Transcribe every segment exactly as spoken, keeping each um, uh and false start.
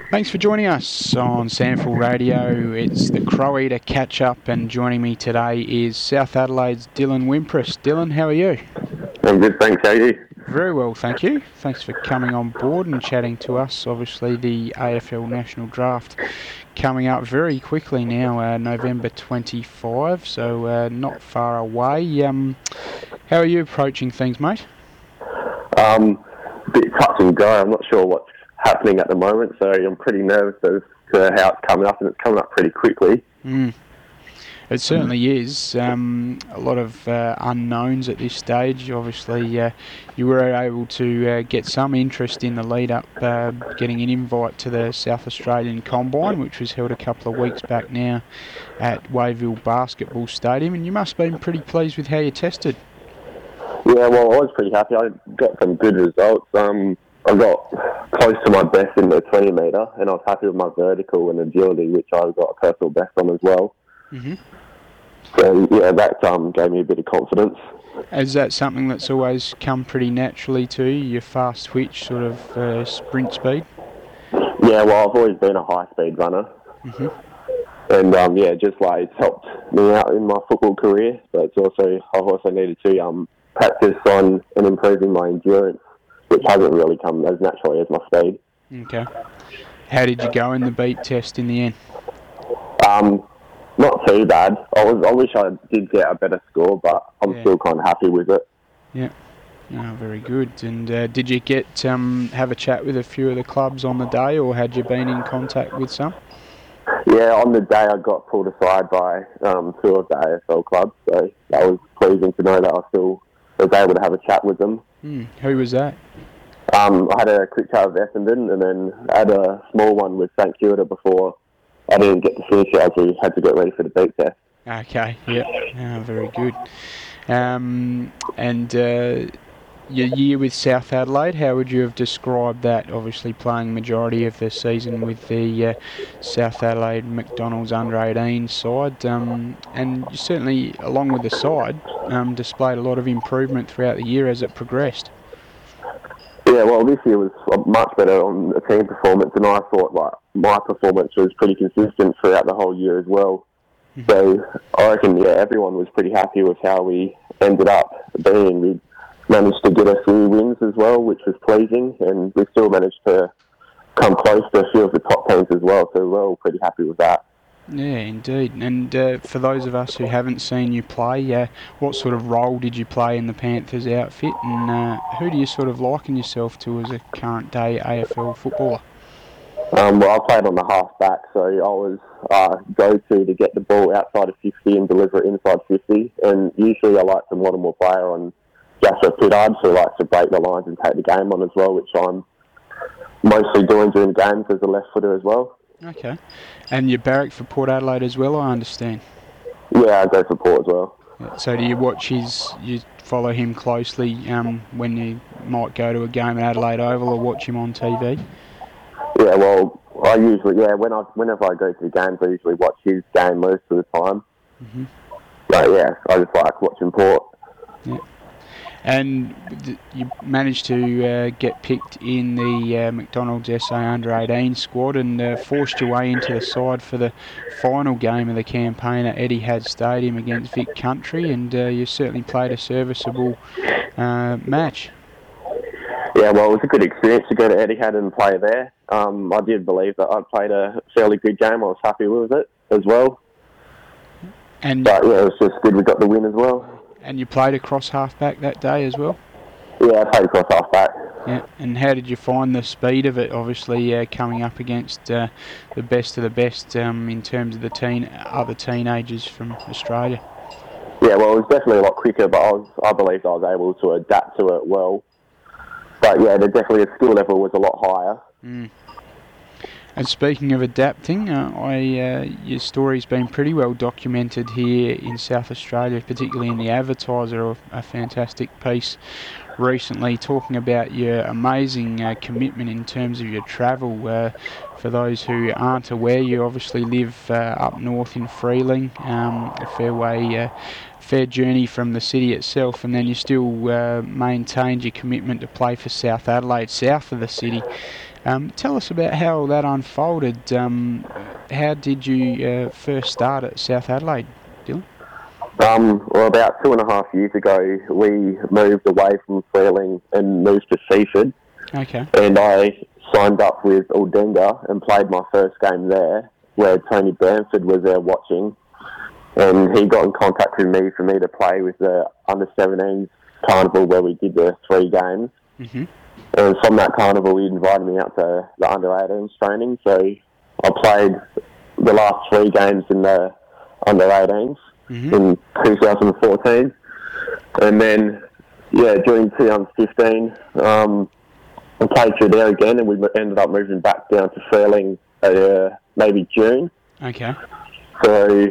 Thanks for joining us on Sandful Radio. It's the Crow Eater catch-up, and joining me today is South Adelaide's Dylan Wimpress. Dylan, how are you? I'm good, thanks. How are you? Very well, thank you. Thanks for coming on board and chatting to us. Obviously, the A F L National Draft coming up very quickly now, uh, November twenty-fifth, so uh, not far away. Um, how are you approaching things, mate? Um, a bit touch and go. I'm not sure what's happening at the moment, so I'm pretty nervous as to how it's coming up, and it's coming up pretty quickly. Mm. It certainly is. Um, a lot of uh, unknowns at this stage. Obviously, uh, you were able to uh, get some interest in the lead-up, uh, getting an invite to the South Australian Combine, which was held a couple of weeks back now at Wayville Basketball Stadium, and you must have been pretty pleased with how you tested. Yeah, well, I was pretty happy. I got some good results. Um, I got close to my best in the twenty metre, and I was happy with my vertical and agility, which I got a personal best on as well. Mm-hmm. So, yeah, that um, gave me a bit of confidence. Is that something that's always come pretty naturally to you, your fast twitch sort of uh, sprint speed? Yeah, well, I've always been a high-speed runner. Mm-hmm. And, um, yeah, just like it's helped me out in my football career, but it's also, I've also needed to um, practice on and improving my endurance, which hasn't really come as naturally as my speed. Okay. How did you go in the beat test in the end? Um, not too bad. I was. I wish I did get a better score, but I'm Yeah. still kind of happy with it. Yeah. Oh, very good. And uh, did you get um, have a chat with a few of the clubs on the day, or had you been in contact with some? Yeah, on the day I got pulled aside by um, two of the A F L clubs, so that was pleasing to know that I still was able to have a chat with them. Hmm. Who was that? Um, I had a quick chat with Essendon, and then I had a small one with St Kilda before I didn't get to finish it as we had to get ready for the beat test. Okay, yeah, oh, very good. Um, and uh, your year with South Adelaide, how would you have described that? Obviously playing majority of the season with the uh, South Adelaide McDonald's under eighteen side, um, and you certainly, along with the side, um, displayed a lot of improvement throughout the year as it progressed. Yeah, well, this year was much better on the team performance, and I thought like my performance was pretty consistent throughout the whole year as well. Mm-hmm. So I reckon, yeah, everyone was pretty happy with how we ended up being. We managed to get a few wins as well, which was pleasing, and we still managed to come close to a few of the top teams as well. So we're all pretty happy with that. Yeah, indeed. And uh, for those of us who haven't seen you play, uh, what sort of role did you play in the Panthers outfit, and uh, who do you sort of liken yourself to as a current day A F L footballer? Um, well, I played on the half back, so I was uh, go-to to get the ball outside of fifty and deliver it inside fifty, and usually I like to model more player on Joshua Pittard, who likes to break the lines and take the game on as well, which I'm mostly doing during games as a left footer as well. Okay. And you barrack for Port Adelaide as well, I understand? Yeah, I go for Port as well. So do you watch his, you follow him closely um, when you might go to a game at Adelaide Oval or watch him on T V? Yeah, well, I usually, yeah, when I, whenever I go to the games, I usually watch his game most of the time. Mm-hmm. But yeah, I just like watching Port. Yeah. And th- you managed to uh, get picked in the uh, McDonald's S A under eighteen squad and uh, forced your way into the side for the final game of the campaign at Etihad Stadium against Vic Country, and uh, you certainly played a serviceable uh, match. Yeah, well, it was a good experience to go to Etihad and play there. Um, I did believe that I played a fairly good game. I was happy with it as well. And but yeah, it was just good we got the win as well. And you played across half-back that day as well? Yeah, I played across half-back. Yeah, and how did you find the speed of it, obviously uh, coming up against uh, the best of the best um, in terms of the teen other teenagers from Australia? Yeah, well, it was definitely a lot quicker, but I, was, I believed I was able to adapt to it well. But yeah, the, definitely the skill level was a lot higher. Mm. And speaking of adapting, uh, I uh, your story's been pretty well documented here in South Australia, particularly in the Advertiser, a, a fantastic piece recently talking about your amazing uh, commitment in terms of your travel. Uh, for those who aren't aware, you obviously live uh, up north in Freeling, um, a fair way, uh, fair journey from the city itself, and then you still uh, maintained your commitment to play for South Adelaide, south of the city. Um, tell us about how that unfolded. Um, how did you uh, first start at South Adelaide, Dylan? Um, well, about two and a half years ago, we moved away from Freeling and moved to Seaford. Okay. And I signed up with Aldenga and played my first game there, where Tony Bamford was there watching. And he got in contact with me for me to play with the under seventeens carnival where we did the three games. Mm-hmm. And from that carnival, he invited me out to the under eighteens training. So I played the last three games in the under eighteens mm-hmm. in two thousand fourteen. And then, yeah, during two thousand fifteen, um, I played through there again, and we ended up moving back down to Freeling at uh, maybe June. Okay. So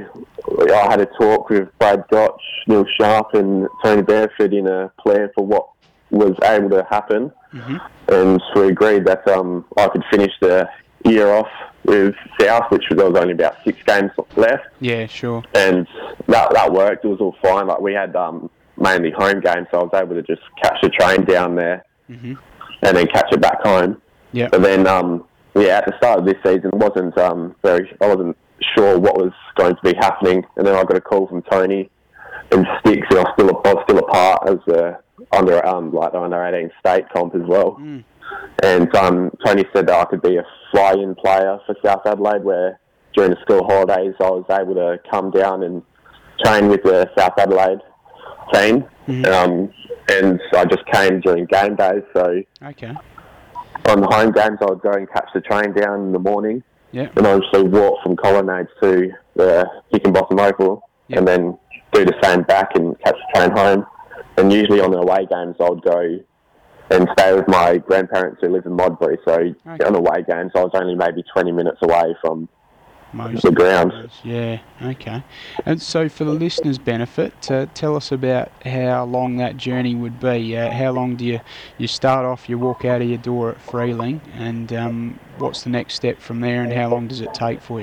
I had a talk with Brad Gotch, Neil Sharp and Tony Bamford in a plan for what was able to happen. Mm-hmm. And we agreed that um, I could finish the year off with South, which was, there was only about six games left. Yeah, sure. And that that worked. It was all fine. Like we had um, mainly home games, so I was able to just catch the train down there mm-hmm. and then catch it back home. Yeah. But then, um, yeah, at the start of this season, wasn't um, very. I wasn't sure what was going to be happening, and then I got a call from Tony and Sticks, and I was still I was still a part as the under um like the under eighteen state comp as well. Mm. And um, Tony said that I could be a fly-in player for South Adelaide, where during the school holidays I was able to come down and train with the South Adelaide team. Mm-hmm. Um, and I just came during game days, so okay. on the home games I would go and catch the train down in the morning. Yep. And obviously walk from Colonnades to the Hickenbotham Oval yep. and then do the same back and catch the train home. And usually on the away games I would go and stay with my grandparents who live in Modbury. So okay. on away games I was only maybe twenty minutes away from Most the ground. Yeah, okay. And so for the listeners' benefit, uh, tell us about how long that journey would be. Uh, how long do you, you start off, you walk out of your door at Freeling, and um, what's the next step from there, and how long does it take for you?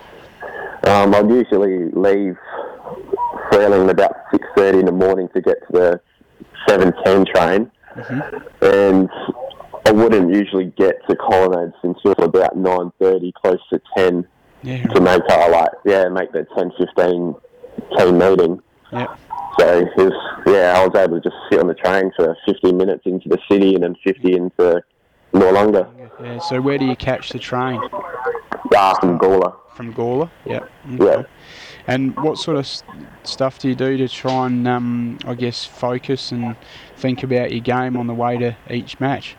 Um, I'd usually leave Freeling about six thirty in the morning to get to the seven ten train. Mm-hmm. And I wouldn't usually get to Colonnades until about nine thirty, close to ten. Yeah, to make our like yeah make the ten fifteen team meeting. Yeah. So it was, yeah, I was able to just sit on the train for fifty minutes into the city and then fifty into Noarlunga. Yeah. So where do you catch the train? Ah, from Gawler. From Gawler. Yep. Okay. Yeah. And what sort of st- stuff do you do to try and um, I guess focus and think about your game on the way to each match?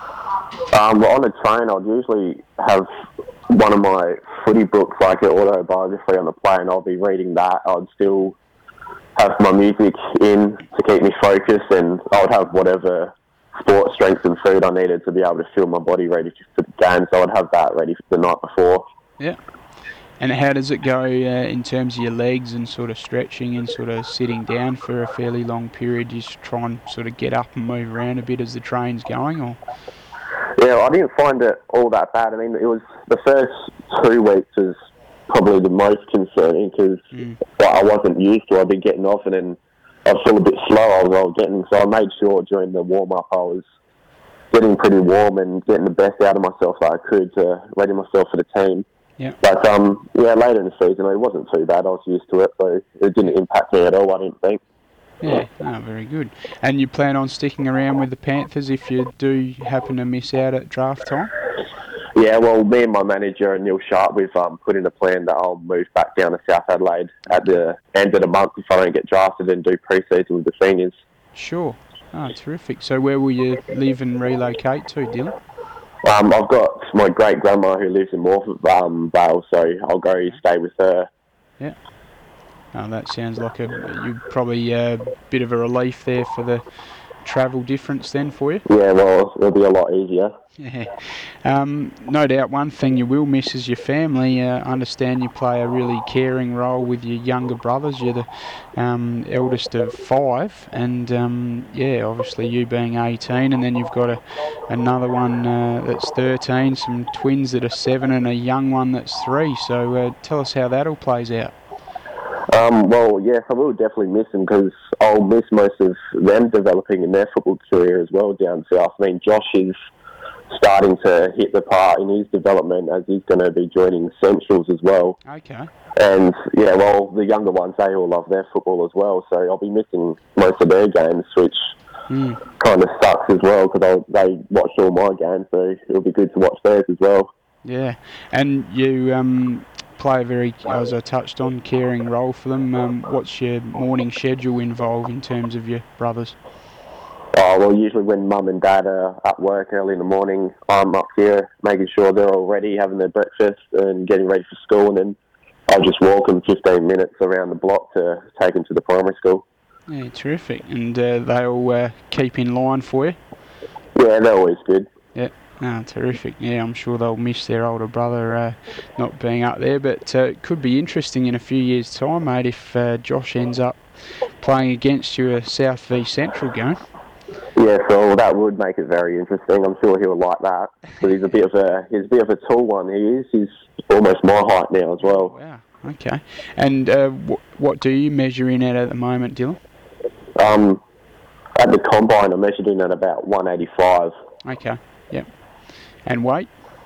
Um, well, on the train, I'd usually have one of my footy books, like an autobiography on the plane. I'll be reading that. I'd still have my music in to keep me focused, and I would have whatever sport strength and food I needed to be able to feel my body ready for the game. So I'd have that ready for the night before. Yeah. And how does it go uh, in terms of your legs and sort of stretching and sort of sitting down for a fairly long period? You just try and sort of get up and move around a bit as the train's going, or? Yeah, I didn't find it all that bad. I mean, it was the first two weeks was probably the most concerning because mm. well, I wasn't used to it. I'd been getting off and then I was still a bit slow. I was, I was getting, so I made sure during the warm-up I was getting pretty warm and getting the best out of myself that I could to ready myself for the team. Yeah. But um, yeah, later in the season it wasn't too bad. I was used to it, so it didn't impact me at all, I didn't think. Yeah, oh, very good. And you plan on sticking around with the Panthers if you do happen to miss out at draft time? Yeah, well, me and my manager, Neil Sharp, we've um, put in a plan that I'll move back down to South Adelaide at the end of the month if I don't get drafted and do pre-season with the seniors. Sure. Oh, terrific. So where will you live and relocate to, Dylan? Um, I've got my great-grandma who lives in Morpeth um, Vale, so I'll go stay with her. Yeah. Oh, that sounds like a you probably a bit of a relief there for the travel difference then for you. Yeah, well, it'll be a lot easier. Yeah, um, no doubt. One thing you will miss is your family. I uh, understand you play a really caring role with your younger brothers. You're the um, eldest of five, and um, yeah, obviously you being eighteen, and then you've got a another one uh, that's thirteen, some twins that are seven, and a young one that's three. So uh, tell us how that all plays out. Um, well, yes, I will definitely miss them because I'll miss most of them developing in their football career as well down south. I mean, Josh is starting to hit the part in his development as he's going to be joining Centrals as well. Okay. And, yeah, well, the younger ones, they all love their football as well, so I'll be missing most of their games, which mm. kind of sucks as well, because they watch all my games, so it'll be good to watch theirs as well. Yeah, and you um, play a very, as I touched on, caring role for them. Um, what's your morning schedule involved in terms of your brothers? Oh, well, usually when mum and dad are at work early in the morning, I'm up here making sure they're all ready, having their breakfast and getting ready for school, and then I'll just walk them fifteen minutes around the block to take them to the primary school. Yeah, terrific. And uh, they all uh, keep in line for you? Yeah, they're always good. Yeah. Oh, terrific. Yeah, I'm sure they'll miss their older brother uh, not being up there, but uh, it could be interesting in a few years' time, mate, if uh, Josh ends up playing against you a South v Central game. Yeah, so that would make it very interesting. I'm sure he'll like that. But he's a bit of a he's a bit of a tall one. He is. He's almost my height now as well. Wow. Okay. And uh, wh- what do you measure in at at the moment, Dylan? Um, at the combine, I measured in at about one eighty-five. Okay. Yep. And weight?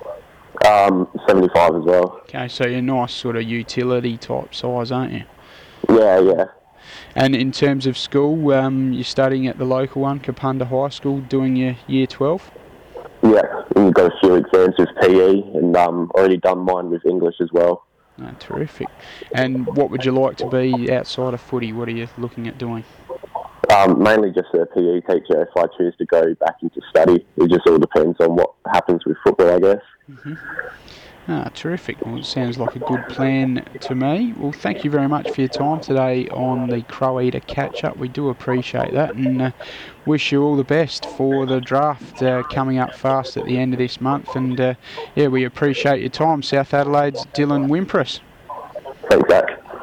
Um, seventy-five as well. Okay, so you're a nice sort of utility type size, aren't you? Yeah, yeah. And in terms of school, um, you're studying at the local one, Kapunda High School, doing your year twelve? Yeah, and we've got a few exams with P E, and um, already done mine with English as well. Oh, terrific. And what would you like to be outside of footy? What are you looking at doing? Um, mainly just a P E teacher if I choose to go back into study. It just all depends on what happens with football, I guess. Mm-hmm. Ah, terrific. Well, it sounds like a good plan to me. Well, thank you very much for your time today on the Crow Eater Catch-Up. We do appreciate that, and uh, wish you all the best for the draft uh, coming up fast at the end of this month. And, uh, yeah, we appreciate your time. South Adelaide's Dylan Wimpress. Thanks, Zach.